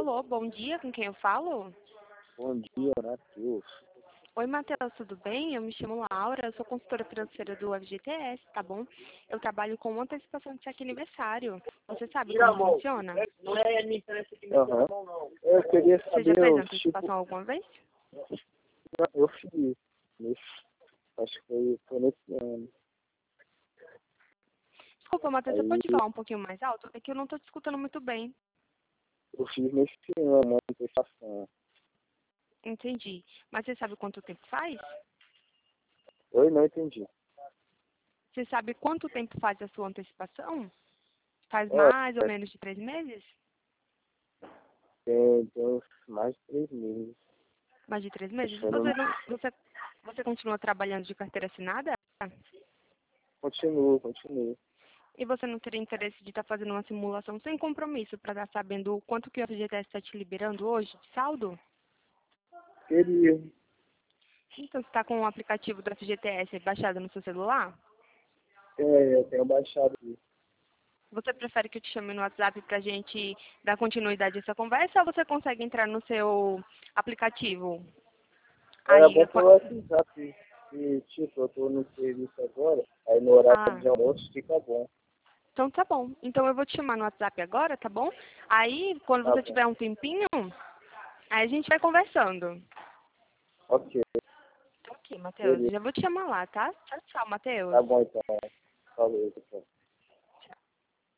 Alô, bom dia, com quem eu falo? Bom dia, Matheus. Oi, Matheus, tudo bem? Eu me chamo Laura, eu sou consultora financeira do FGTS, tá bom? Eu trabalho com antecipação de cheque aniversário. Você sabe como funciona? Não é me interessa aqui não. Eu queria Você já saber fez o tipo. antecipação alguma vez? Eu fiz. Acho que foi nesse ano. Desculpa, Matheus, você Aí pode falar um pouquinho mais alto? É que eu não estou te escutando muito bem. eu fiz nesse ano, a antecipação. Entendi. Mas você sabe quanto tempo faz? Oi, não entendi. Você sabe quanto tempo faz a sua antecipação? Faz É, mais ou menos de 3 meses? tem mais de 3 meses. Mais de 3 meses? Acho que eu não... Você continua trabalhando de carteira assinada? Continuo. E você não teria interesse de estar fazendo uma simulação sem compromisso para estar sabendo o quanto que o FGTS está te liberando hoje de saldo? Queria. Então, você está com o aplicativo do FGTS baixado no seu celular? Eu tenho baixado isso. Você prefere que eu te chame no WhatsApp para a gente dar continuidade a essa conversa ou você consegue entrar no seu aplicativo? Era Aí, bom pelo WhatsApp. E, tipo, eu tô no serviço agora, aí no horário ah, de almoço fica bom. então tá bom. Então eu vou te chamar no WhatsApp agora, tá bom? Aí, quando Tá você bom. tiver um tempinho, aí a gente vai conversando. Ok, Ok, Matheus. beleza. Já vou te chamar lá, tá? Tchau, tchau, Matheus. Tá bom então. Falou, pessoal.